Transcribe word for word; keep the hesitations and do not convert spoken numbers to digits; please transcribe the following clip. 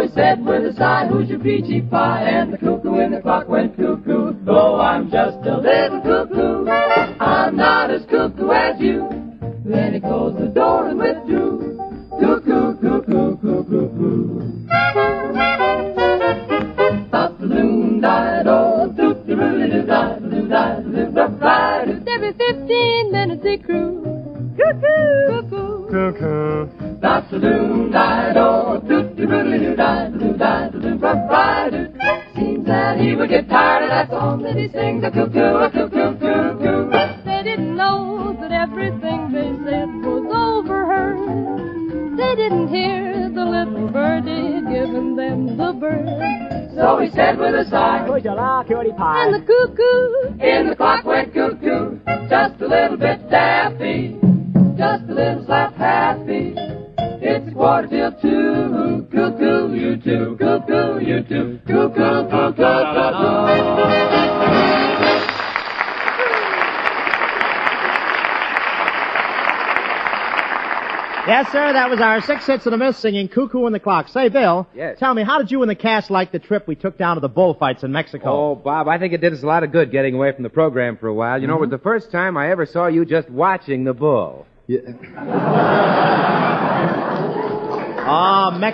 he said with a sigh, who's your peachy pie? And the cuckoo in the clock went cuckoo. Though I'm just a little cuckoo, I'm not as cuckoo as you. Then he closed the door and withdrew. Cuckoo, cuckoo, cuckoo, cuckoo. Ba-ba-loom, di-do, doot-de-root-de-doo-di-do-di-do-di-do-di-do. Every fifteen minutes he crew. Cuckoo, cuckoo, Cuckoo. Ba-ba-loom, di-do, doot-de-root-de-doo-di-do-di-do-di-do. Seems that he would get tired of that song that he sings, a cuckoo, a cuckoo, cuckoo. They didn't know that everything they said was overheard. They didn't hear the little birdie giving them the bird. So he said with a sigh, Would you like cutie pie? And the cuckoo in the clock went cuckoo, just a little bit daffy, just a little slap happy. It's quarter till two, cuckoo, you two, cuckoo, you two, cuckoo, cuckoo, cuckoo. Yes, sir, that was our six hits and a miss singing Cuckoo in the Clock. Say, Bill. Yes. Tell me, how did you and the cast like the trip we took down to the bullfights in Mexico? Oh, Bob, I think it did us a lot of good getting away from the program for a while. You mm-hmm. know, it was the first time I ever saw you just watching the bull. Yeah. Ah, Mexico.